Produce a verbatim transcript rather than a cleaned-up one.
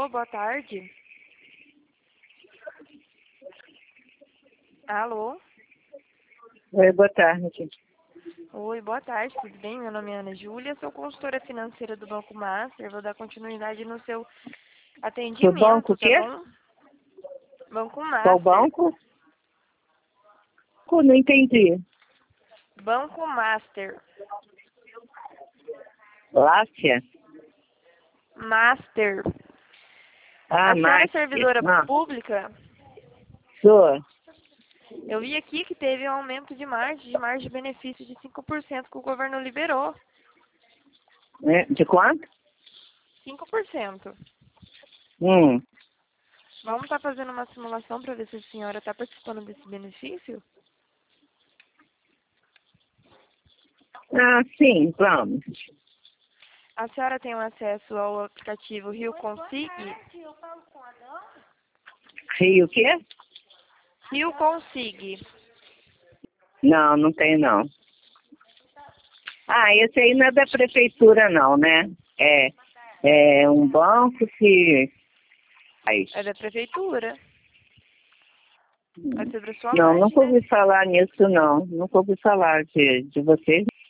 Alô, boa tarde. Alô? Oi, boa tarde. Oi, boa tarde, tudo bem? Meu nome é Ana Júlia, sou consultora financeira do Banco Master. Vou dar continuidade no seu Do atendimento, banco o tá quê? bom? Banco Qual Master. banco? Não entendi. Banco Master. Lácia? Master. Ah, A senhora é Márcia. servidora Ah, pública? sou. Eu vi aqui que teve um aumento de margem, de margem de benefício de cinco por cento que o governo liberou. Né? De quanto? cinco por cento. Hum. Vamos estar fazendo uma simulação para ver se a senhora está participando desse benefício? Ah, sim, vamos. A senhora tem um acesso ao aplicativo Rio Consig? Rio o quê? Rio Consig. Não, não tem não. Ah, esse aí não é da prefeitura não, né? É, é um banco que faz. É da prefeitura. É sobre a sua Não, margem, nunca né? ouvi falar nisso não. Nunca ouvi falar de, de vocês.